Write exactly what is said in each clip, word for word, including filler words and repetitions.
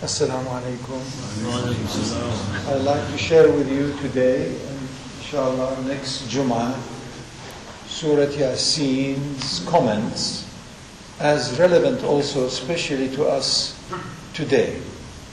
Assalamu alaikum. I'd like to share with you today, and inshallah next Jum'ah, Surah Yasin's comments, as relevant also especially to us today.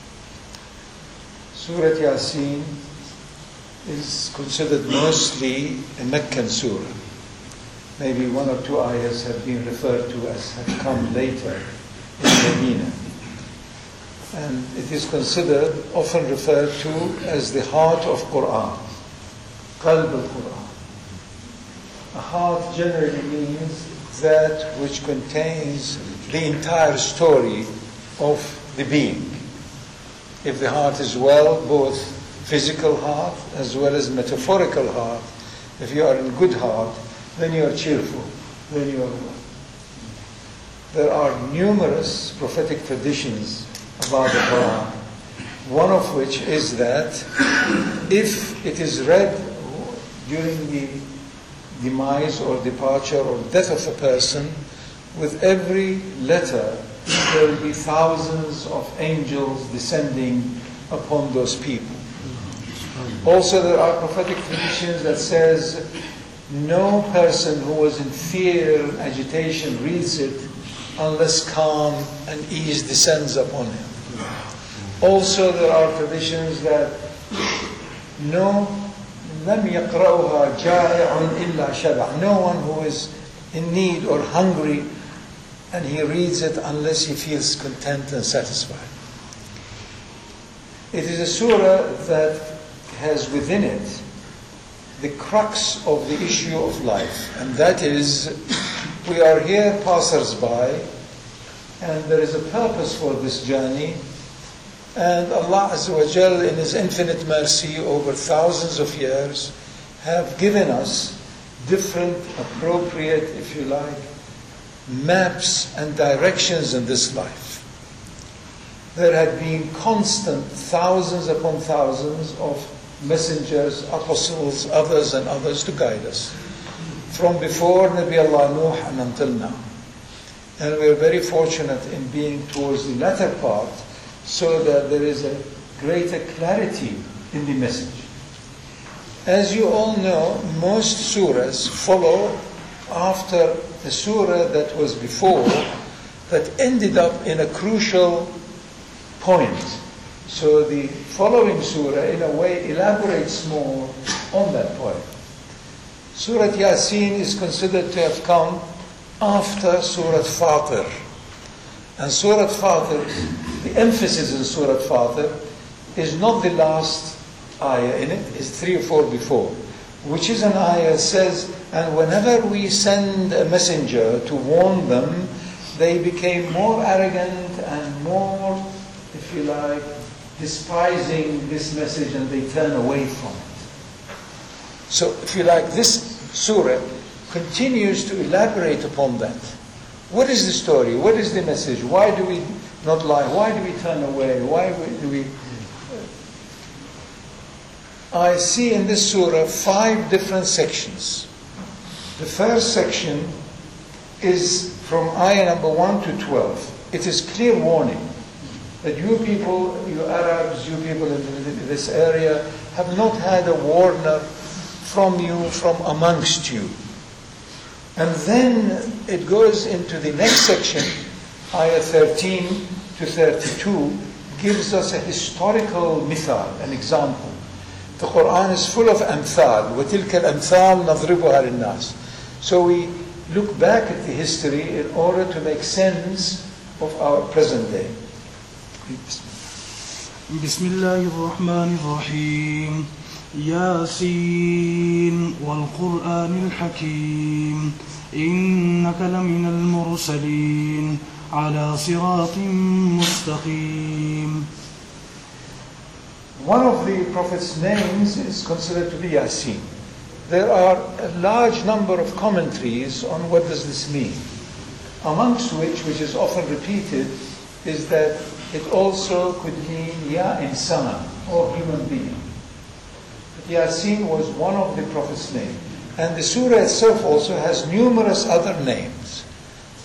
Surah Yasin is considered mostly a Meccan surah. Maybe one or two ayahs have been referred to as have come later in Medina. And it is considered, often referred to as the heart of Quran, Qalb al-Quran. A heart generally means that which contains the entire story of the being. If the heart is well, both physical heart as well as metaphorical heart, if you are in good heart, then you are cheerful, then you are well. There are numerous prophetic traditions about the Quran, one of which is that if it is read during the demise or departure or death of a person, with every letter there will be thousands of angels descending upon those people. Also there are prophetic traditions that says no person who was in fear and agitation reads it unless calm and ease descends upon him. Also there are traditions that no لم يقرأها جائع إلا شبع. No one who is in need or hungry and he reads it unless he feels content and satisfied. It is a surah that has within it the crux of the issue of life, and that is we are here passers-by and there is a purpose for this journey, and Allah Azza wa Jal in His infinite mercy over thousands of years have given us different appropriate, if you like, maps and directions in this life. There had been constant thousands upon thousands of messengers, apostles, others and others to guide us. From before Nabi Allah Nuh and until now. And we are very fortunate in being towards the latter part so that there is a greater clarity in the message. As you all know, most surahs follow after the surah that was before that ended up in a crucial point. So the following surah, in a way, elaborates more on that point. Surah Yasin is considered to have come after Surah Fatir. And Surah Fatir, the emphasis in Surah Fatir is not the last ayah in it, it's three or four before, which is an ayah that says, and whenever we send a messenger to warn them, they became more arrogant and more, if you like, despising this message and they turn away from it. So, if you like, this surah continues to elaborate upon that. What is the story? What is the message? Why do we not lie? Why do we turn away? Why do we... I see in this surah five different sections. The first section is from ayah number one to twelve. It is clear warning that you people, you Arabs, you people in this area, have not had a warner from you, from amongst you. And then it goes into the next section, ayah thirteen to thirty-two, gives us a historical mithal, an example. The Quran is full of amthal. وَتِلْكَ الْأَمْثَالِ نَضْرِبُهَا لِلنَّاسِ. So we look back at the history in order to make sense of our present day. بسم الله الرحمن الرحيم ياسين والقرآن الحكيم إنك لمن المرسلين على صراط مستقيم. One of the Prophet's names is considered to be Yasin. There are a large number of commentaries on what does this mean, amongst which, which is often repeated, is that it also could mean Ya Insan, or human being. But Yasin was one of the Prophet's names. And the surah itself also has numerous other names.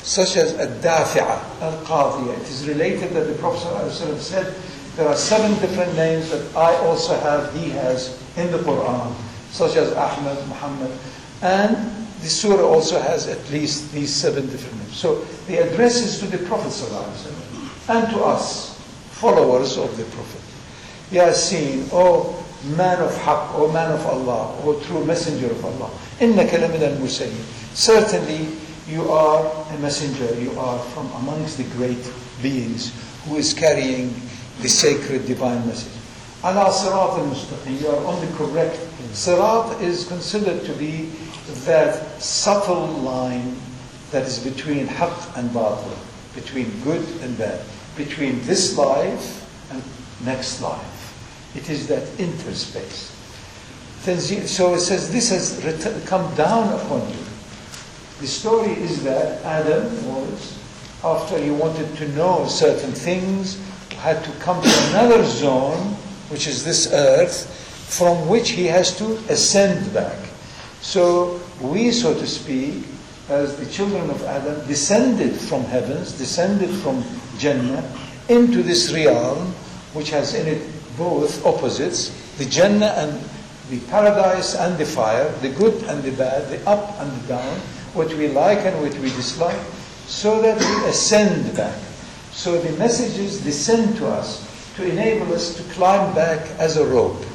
such as Ad-Dafi'ah, Al-Qadiyah. It is related that the Prophet ﷺ said, there are seven different names that I also have, he has, in the Quran, such as Ahmad, Muhammad. And the surah also has at least these seven different names. So the address is to the Prophet ﷺ and to us, followers of the Prophet. Yasin, O man of Haqq, O man of Allah, O true messenger of Allah. إِنَّكَ لَمِنَ الْمُرْسَلِينَ. Certainly you are a messenger, you are from amongst the great beings who is carrying the sacred divine message. Ala sirat al-mustaqim, you are on the correct. Sirat is considered to be that subtle line that is between haqq and batil, between good and bad, between this life and next life. It is that interspace. So it says, this has come down upon you. The story is that Adam was, after he wanted to know certain things, had to come to another zone, which is this earth, from which he has to ascend back. So we, so to speak, as the children of Adam, descended from heavens, descended from Jannah, into this realm, which has in it both opposites, the Jannah and the paradise and the fire, the good and the bad, the up and the down, what we like and what we dislike, so that we ascend back. So the messages descend to us to enable us to climb back as a rope.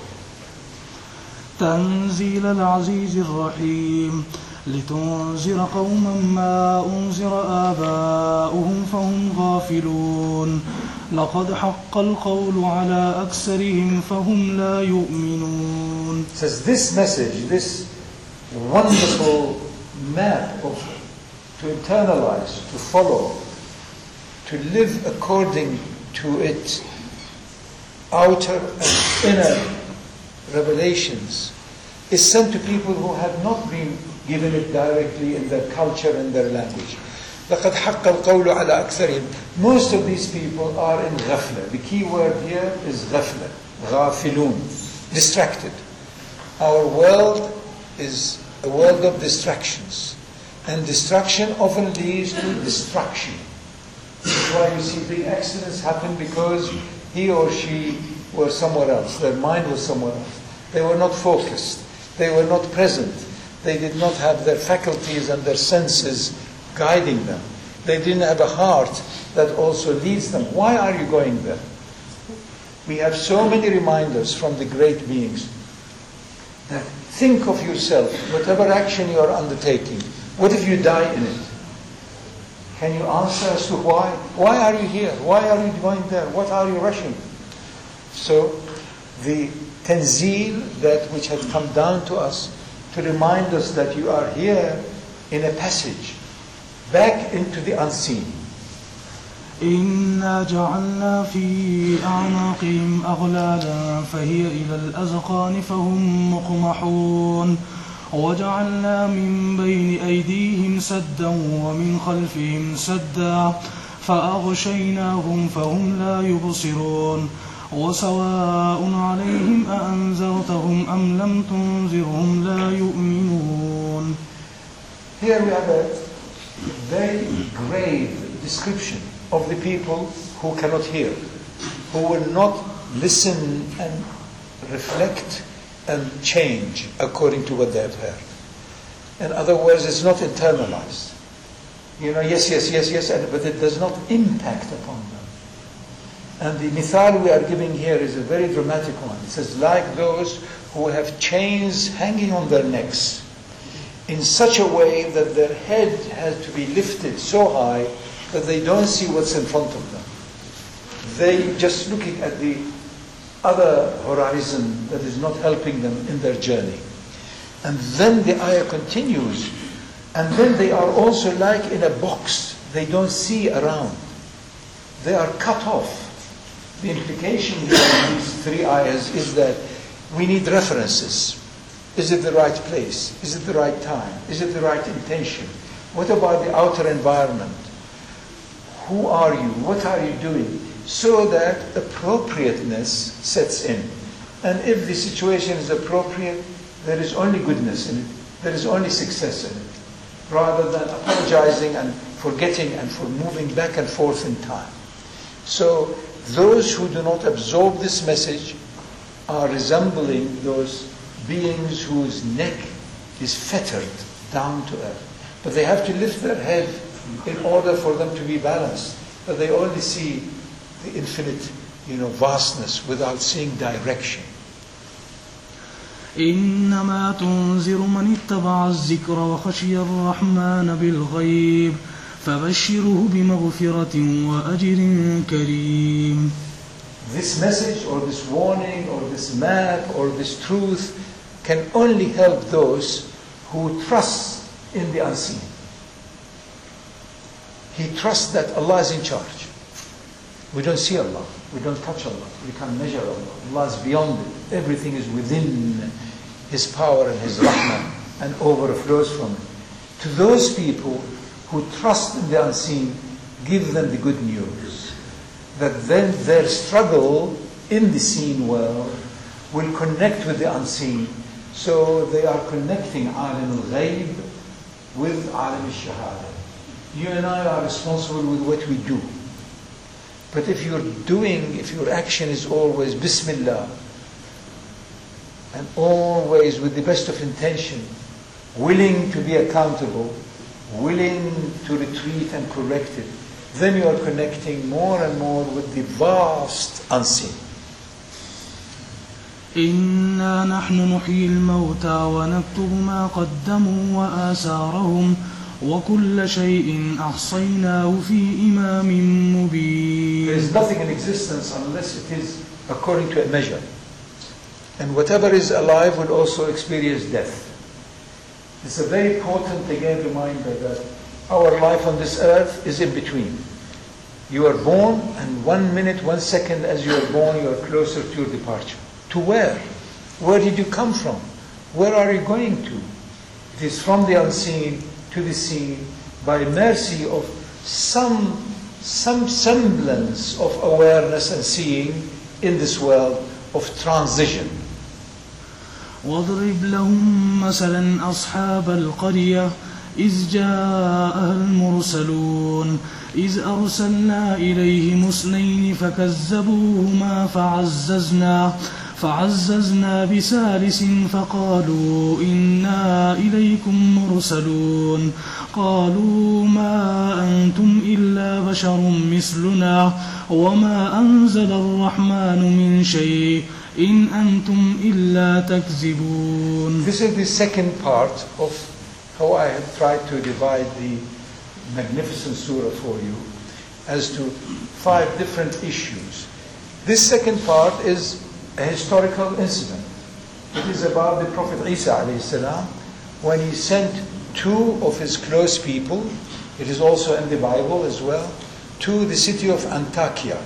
تنزيل العزيز الرحيم لتنذر قوما ما أنذر آباؤهم فهم غافلون لقد حق القول على أكثرهم فهم لا يؤمنون. It says this message, this wonderful map of to internalize, to follow, to live according to its outer and inner revelations, is sent to people who have not been given it directly in their culture and their language. لَقَدْ حَقَّ الْقَوْلُ عَلَى أَكْثَرِهِمْ. Most of these people are in ghafla. The key word here is ghafla, غافلون, distracted. Our world is a world of distractions. And distraction often leads to destruction. That's why you see big accidents happen, because he or she were somewhere else. Their mind was somewhere else. They were not focused. They were not present. They did not have their faculties and their senses guiding them. They didn't have a heart that also leads them. Why are you going there? We have so many reminders from the great beings that think of yourself, whatever action you are undertaking. What if you die in it? Can you answer as to why? Why are you here? Why are you going there? What are you rushing? So the tanzeel, that which had come down to us to remind us that you are here in a passage back into the unseen. إنا جعلنا في أعناقهم أغلالا فهي إلى الأذقان فهم مقمحون وجعلنا من بين أيديهم سدا ومن خلفهم سدا فأغشيناهم فهم لا يبصرون وسواء عليهم أأنذرتهم أم لم تنذرهم لا يؤمنون. Here we have a very grave description of the people who cannot hear, who will not listen and reflect and change according to what they have heard. In other words, it's not internalized. You know, yes, yes, yes, yes, but it does not impact upon them. And the mithal we are giving here is a very dramatic one. It says, like those who have chains hanging on their necks in such a way that their head has to be lifted so high that they don't see what's in front of them. They just looking at the other horizon that is not helping them in their journey. And then the ayah continues, and then they are also like in a box. They don't see around. They are cut off. The implication here of these three ayahs is that we need references. Is it the right place? Is it the right time? Is it the right intention? What about the outer environment? Who are you? What are you doing? So that appropriateness sets in. And if the situation is appropriate, there is only goodness in it. There is only success in it. Rather than apologizing and forgetting and for moving back and forth in time. So those who do not absorb this message are resembling those beings whose neck is fettered down to earth. But they have to lift their head in order for them to be balanced. But they only see the infinite, you know, vastness without seeing direction. إنما تنذر من اتبع الذكر وخشي الرحمن بالغيب فبشره بمغفرة وأجر كريم. This message or this warning or this map or this truth can only help those who trust in the unseen. He trusts that Allah is in charge. We don't see Allah. We don't touch Allah. We can't measure Allah. Allah is beyond it. Everything is within His power and His rahmah and overflows from it. To those people who trust in the unseen, give them the good news. That then their struggle in the seen world will connect with the unseen. So they are connecting Alim al-Ghayb with Alim al-Shahada. You and I are responsible with what we do. But if you're doing, if your action is always Bismillah, and always with the best of intention, willing to be accountable, willing to retreat and correct it, then you are connecting more and more with the vast unseen. إنا نحن نحيي الموتى ونكتب ما قدموا وآثارهم وكل شيء أحصيناه في إمام مبين. There is nothing in existence unless it is according to a measure. And whatever is alive will also experience death. It's a very potent, again, reminder that our life on this earth is in between. You are born, and one minute, one second as you are born, you are closer to your departure. To where? Where did you come from? Where are you going to? It is from the unseen to the seen by mercy of some, some semblance of awareness and seeing in this world of transition. واضرب لهم مثلا أصحاب القرية إذ جاءها المرسلون إذ أرسلنا إليهم اثنين فكذبوهما فعززنا فعززنا بثالث فقالوا إنا إليكم مرسلون قالوا ما أنتم إلا بشر مثلنا وما أنزل الرحمن من شيء إن أنتم إلا تكذبون. This is the second part of how I have tried to divide the magnificent surah for you as to five different issues. This second part is a historical incident. It is about the Prophet Isa alayhi salam when he sent two of his close people, it is also in the Bible as well, to the city of Antakya.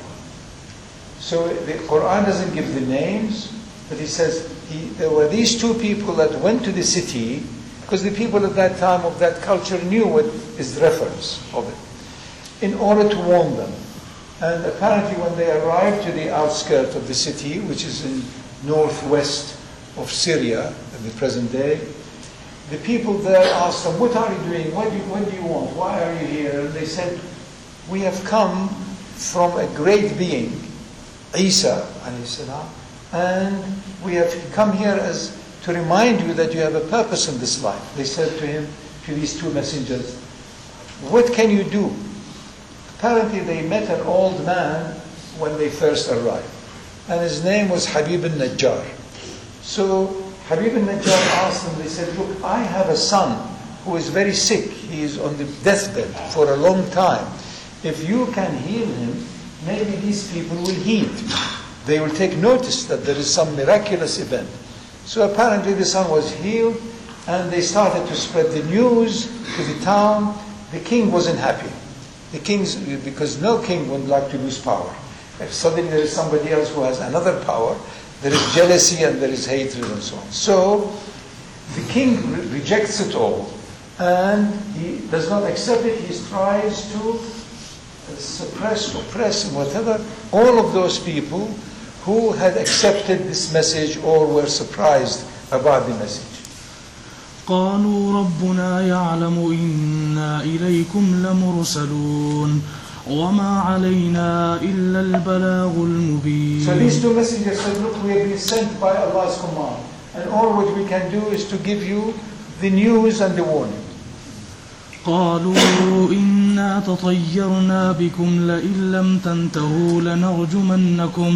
So the Quran doesn't give the names, but it says he, there were these two people that went to the city, because the people at that time of that culture knew what is the reference of it, in order to warn them. And apparently when they arrived to the outskirts of the city, which is in northwest of Syria at the present day, the people there asked them, what are you doing? What do you, what do you want? Why are you here? And they said, we have come from a great being, Isa alayhi salam, and we have come here as to remind you that you have a purpose in this life. They said to him, to these two messengers, what can you do? Apparently they met an old man when they first arrived, and his name was Habib al-Najjar. So Habib al-Najjar asked them, they said, look, I have a son who is very sick. He is on the deathbed for a long time. If you can heal him, maybe these people will heed. They will take notice that there is some miraculous event. So apparently the son was healed, and they started to spread the news to the town. The king wasn't happy. The king's, because no king would like to lose power. If suddenly there is somebody else who has another power, there is jealousy and there is hatred and so on. So the king re- rejects it all, and he does not accept it. He tries to suppress, oppress, and whatever, all of those people who had accepted this message or were surprised about the message. قالوا ربنا يعلم إنا إليكم لمرسلون وما علينا إلا البلاغ المبين. So these two messengers said, look, we have been sent by Allah's command, and all what we can do is to give you the news and the warning. قالوا إنا تطيرنا بكم لئن لم تنتهوا لنرجمنكم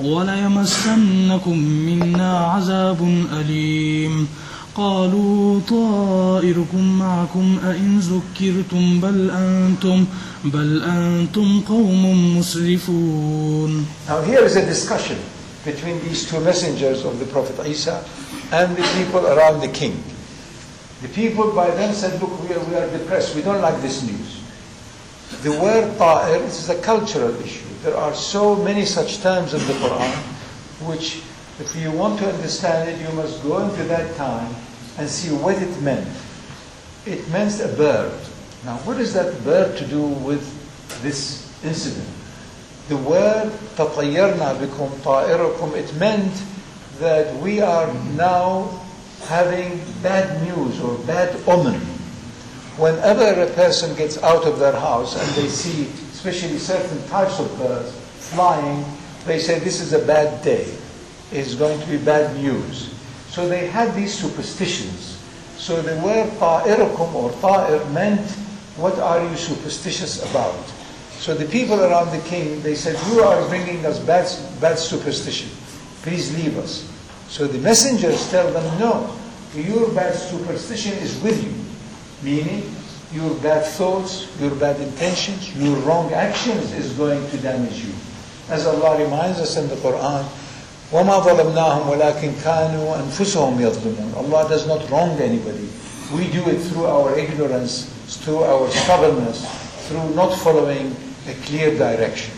وليمسنكم منا عذاب أليم. قالوا طائركم معكم أئن ذكرتم بل أنتم بل أنتم قوم مسرفون. Now here is a discussion between these two messengers of the Prophet Isa and the people around the king. The people by then said, look, we are, we are depressed, we don't like this news. The word ta'ir, this is a cultural issue. There are so many such terms in the Quran, which if you want to understand it, you must go into that time and see what it meant. It meant a bird. Now, what is that bird to do with this incident? The word تَطَيَّرْنَا بِكُمْ طَائِرُكُمْ, it meant that we are now having bad news or bad omen. Whenever a person gets out of their house and they see, especially certain types of birds flying, they say this is a bad day. It's going to be bad news. So they had these superstitions. So the word ta'irukum or ta'ir meant, what are you superstitious about? So the people around the king, they said, you are bringing us bad, bad superstition. Please leave us. So the messengers tell them, no, your bad superstition is with you. Meaning, your bad thoughts, your bad intentions, your wrong actions is going to damage you. As Allah reminds us in the Quran, وَمَا ظَلَمْنَاهُمْ وَلَكِنْ كَانُوا أَنفُسَهُمْ يَظْلِمُونَ. Allah does not wrong anybody. We do it through our ignorance, through our stubbornness, through not following a clear direction.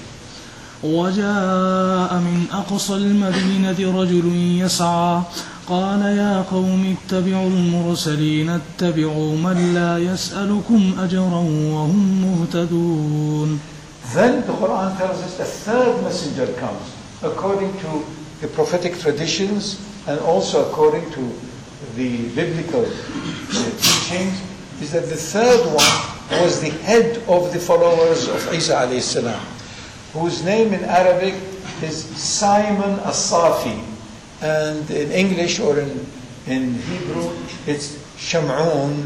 وجاء من أقصى المدينة رجل يسعى قال يا قوم اتبعوا المرسلين اتبعوا من لا يسألكم أجرا وهم مهتدون. Then the Quran tells us a third messenger comes, according to the prophetic traditions and also according to the biblical teachings, is that the third one was the head of the followers of Isa alayhi salam, whose name in Arabic is Simon as-Safi, and in English or in, in Hebrew it's Sham'un.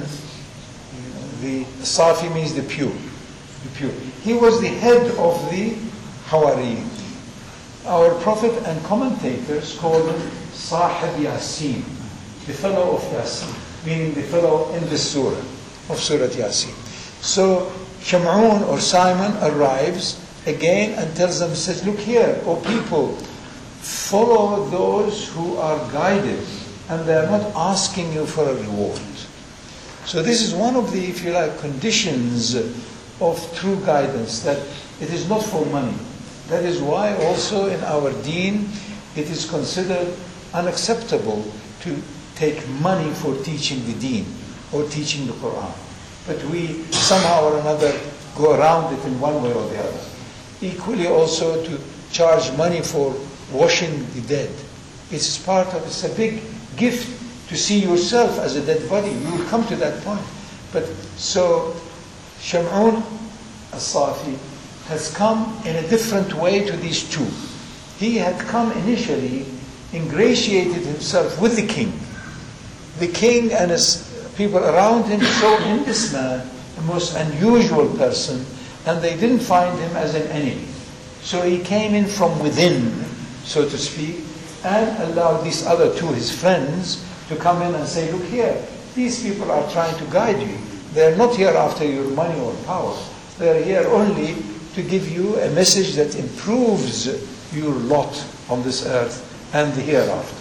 The Safi means the pure, the pure. He was the head of the Hawariyin. Our prophet and commentators call him Sahib Yasin, the fellow of Yasin, meaning the fellow in the surah of Surah Yasin. So Sham'un or Simon arrives again and tells them, says, look here, O people, follow those who are guided and they are not asking you for a reward. So this is one of the, if you like, conditions of true guidance, that it is not for money. That is why also in our deen it is considered unacceptable to take money for teaching the deen or teaching the Quran. But we somehow or another go around it in one way or the other. Equally also to charge money for washing the dead. It's part of, it's a big gift to see yourself as a dead body. You will come to that point. But so Sham'un as-Safi has come in a different way to these two. He had come initially, ingratiated himself with the king. The king and his people around him saw in this man the most unusual person, and they didn't find him as an enemy. So he came in from within, so to speak, and allowed these other two, his friends, to come in and say, look here, these people are trying to guide you. They're not here after your money or power. They're here only to give you a message that improves your lot on this earth and the hereafter.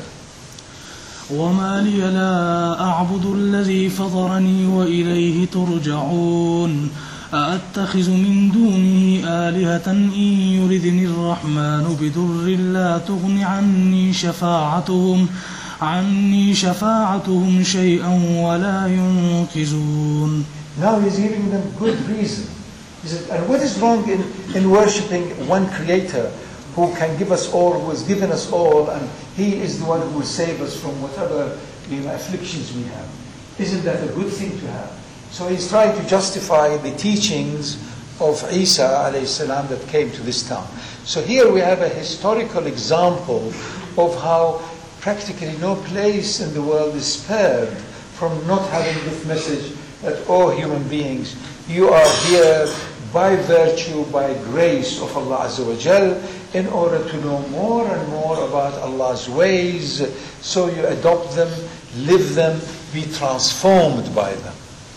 وما لي لا أعبد الذي فطرني وإليه ترجعون أأتخذ من دونه آلهة إن يردني الرحمن بضر لا تغن عني شفاعتهم عني شفاعتهم شيئا ولا ينقذون. Now he's giving them good reason. He said, and what is wrong in, in worshipping one creator who can give us all, who has given us all, and he is the one who will save us from whatever, you know, afflictions we have. Isn't that a good thing to have? So he's trying to justify the teachings of Isa alayhi salam that came to this town. So here we have a historical example of how practically no place in the world is spared from not having this message that all human beings, you are here by virtue, by grace of Allah Azza wa Jal, in order to know more and more about Allah's ways, so you adopt them, live them, be transformed by them.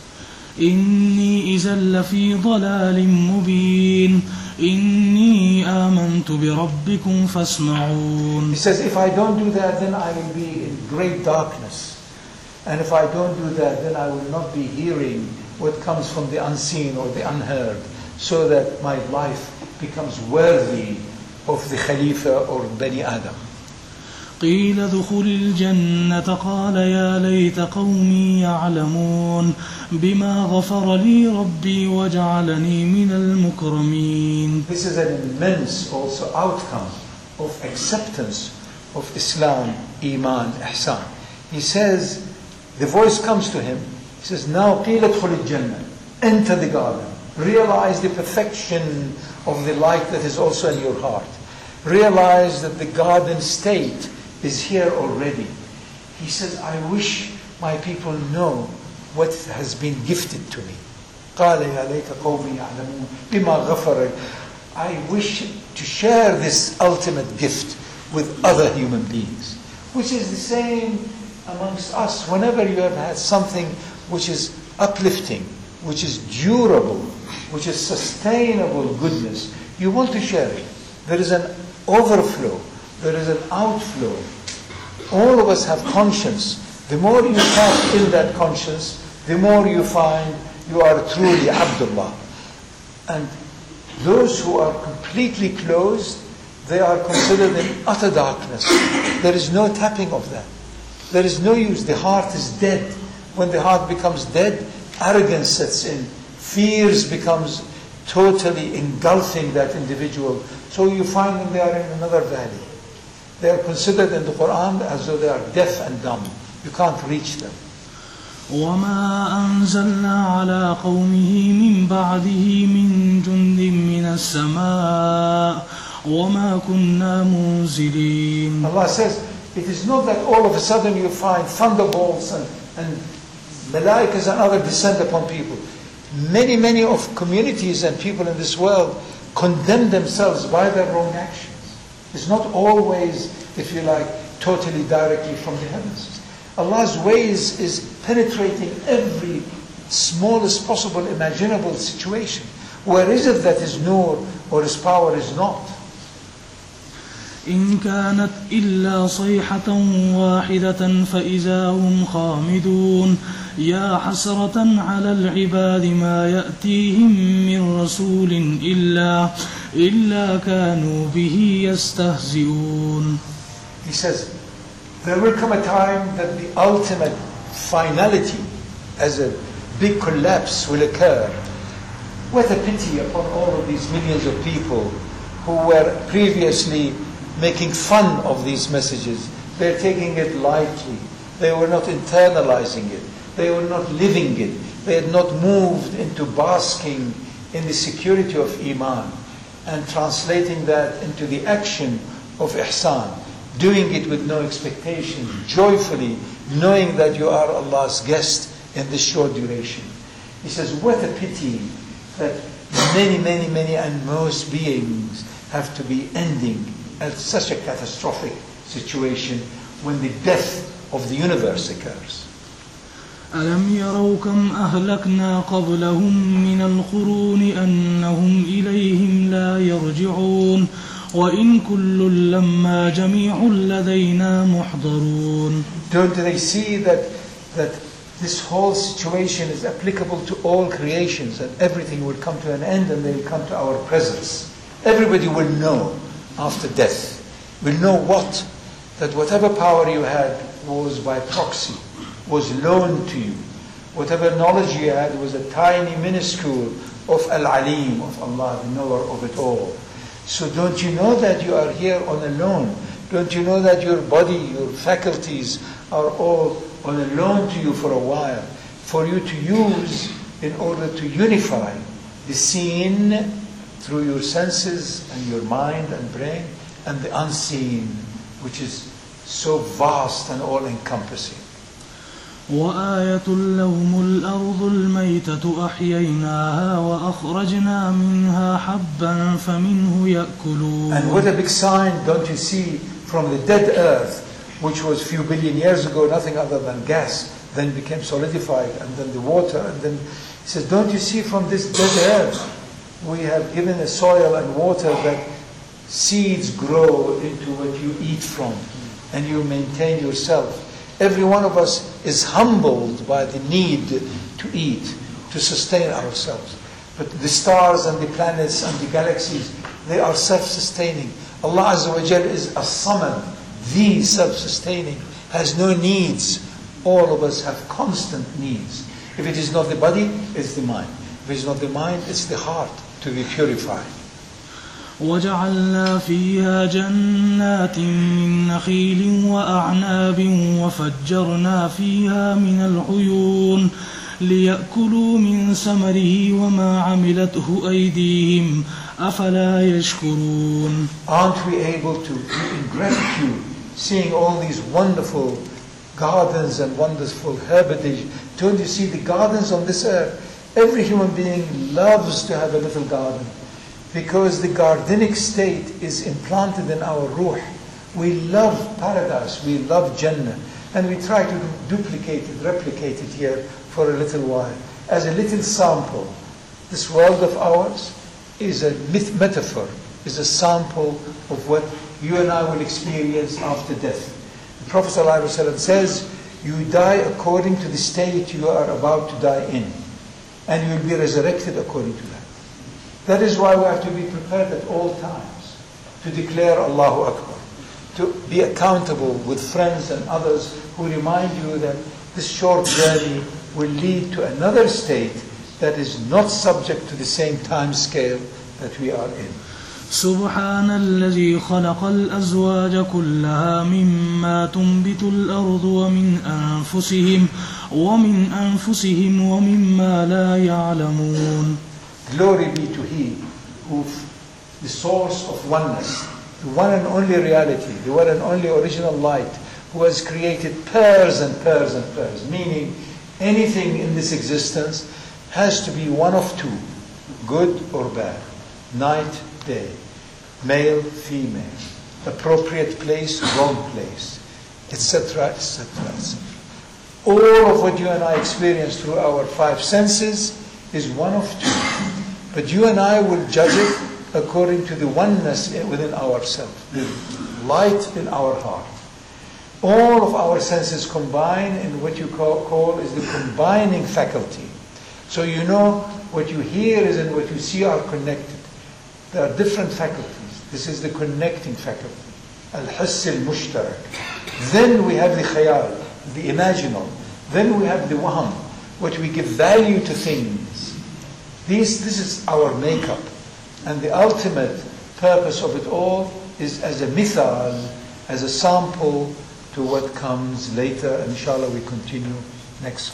إني إذا لفي ضلال مبين إني آمنت بربكم فاسمعون. He says, if I don't do that, then I will be in great darkness. And if I don't do that, then I will not be hearing what comes from the unseen or the unheard, so that my life becomes worthy of the Khalifa or Bani Adam. قيل ادخل الجنة قال يا ليت قومي يعلمون بما غفر لي ربي وجعلني من المكرمين. This is an immense also outcome of acceptance of Islam, Iman, Ihsan. He says, the voice comes to him, he says, now قيل ادخل الجنة, enter the garden, realize the perfection of the light that is also in your heart. Realize that the garden state is here already. He says, I wish my people know what has been gifted to me. قال يا ليت قومي يعلمون بما غفر. I wish to share this ultimate gift with other human beings, which is the same amongst us. Whenever you have had something which is uplifting, which is durable, which is sustainable goodness, you want to share it. There is an overflow, there is an outflow. All of us have conscience. The more you tap in that conscience, the more you find you are truly Abdullah. And those who are completely closed, they are considered in utter darkness. There is no tapping of that. There is no use. The heart is dead. When the heart becomes dead, arrogance sets in. Fears becomes totally engulfing that individual. So you find them, they are in another valley. They are considered in the Quran as though they are deaf and dumb. You can't reach them. وما أنزلنا على قومه من بعده من جند من السماء وما كنا منزلين. Allah says, it is not that all of a sudden you find thunderbolts and, and malaikas and other descend upon people. Many, many of communities and people in this world condemn themselves by their own actions. It's not always, if you like, totally directly from the heavens. Allah's ways is penetrating every smallest possible imaginable situation. Where is it that His nur or His power is not? إن كانت إلا صيحة واحدة فإذا هم خامدون يا حسرة على العباد ما يأتيهم من رسول إلا إلا كانوا به يستهزئون. He says, there will come a time that the ultimate finality as a big collapse will occur. What a pity upon all of these millions of people who were previously making fun of these messages. They're taking it lightly. They were not internalizing it. They were not living it. They had not moved into basking in the security of Iman and translating that into the action of Ihsan. Doing it with no expectation, joyfully, knowing that you are Allah's guest in this short duration. He says, what a pity that many, many, many and most beings have to be ending at such a catastrophic situation when the death of the universe occurs. ألم يروا كم أهلكنا قبلهم من القرون أنهم إليهم لا يرجعون وإن كل لما جميع لدينا محضرون. Don't they see that that this whole situation is applicable to all creations, and everything will come to an end and they will come to our presence. Everybody will know after death, will know what? That whatever power you had was by proxy, was loaned to you. Whatever knowledge you had was a tiny minuscule of Al-Alim, of Allah, the knower of it all. So don't you know that you are here on a loan? Don't you know that your body, your faculties are all on a loan to you for a while, for you to use in order to unify the seen through your senses and your mind and brain, and the unseen, which is so vast and all-encompassing. وآية لهم الأرض الميتة أحييناها وأخرجنا منها حبا فمنه يأكلون. And what a big sign, don't you see, from the dead earth, which was a few billion years ago nothing other than gas, then became solidified, and then the water, and then he says, don't you see from this dead earth we have given a soil and water that seeds grow into what you eat from, and you maintain yourself. Every one of us is humbled by the need to eat, to sustain ourselves. But the stars and the planets and the galaxies, they are self-sustaining. Allah Azza wa Jal is as-Samad, the self-sustaining, has no needs. All of us have constant needs. If it is not the body, it's the mind. If it is not the mind, it's the heart to be purified. وجعلنا فيها جنات من نخيل وأعناب وفجرنا فيها من العيون ليأكلوا من ثمره وما عملته أيديهم أفلا يشكرون. Aren't we able to be in gratitude, seeing all these wonderful gardens and wonderful herbage? Don't you see the gardens on this earth? Every human being loves to have a little garden, because the gardenic state is implanted in our ruh. We love paradise, we love Jannah, and we try to duplicate it, replicate it here for a little while. As a little sample, this world of ours is a myth metaphor, is a sample of what you and I will experience after death. The Prophet ﷺ says, you die according to the state you are about to die in, and you will be resurrected according to that. That is why we have to be prepared at all times to declare Allahu Akbar, to be accountable with friends and others who remind you that this short journey will lead to another state that is not subject to the same time scale that we are in. سبحان الذي خلق الأزواج كلها مما تنبت الأرض ومن أنفسهم ومن أنفسهم ومما لا يعلمون. Glory be to He who, the source of oneness, the one and only reality, the one and only original light, who has created pairs and pairs and pairs, meaning anything in this existence has to be one of two, good or bad, night, day, male, female, appropriate place, wrong place, et cetera, et cetera, et cetera. All of what you and I experience through our five senses is one of two. But you and I will judge it according to the oneness within ourselves, the light in our heart. All of our senses combine in what you call, call is the combining faculty. So you know what you hear is and what you see are connected. There are different faculties. This is the connecting faculty. Al-Hiss al-Mushtarak. Then we have the khayal, the imaginal. Then we have the wahm, what we give value to things. This, this is our makeup. And the ultimate purpose of it all is as a mithal, as a sample to what comes later. Inshallah we continue next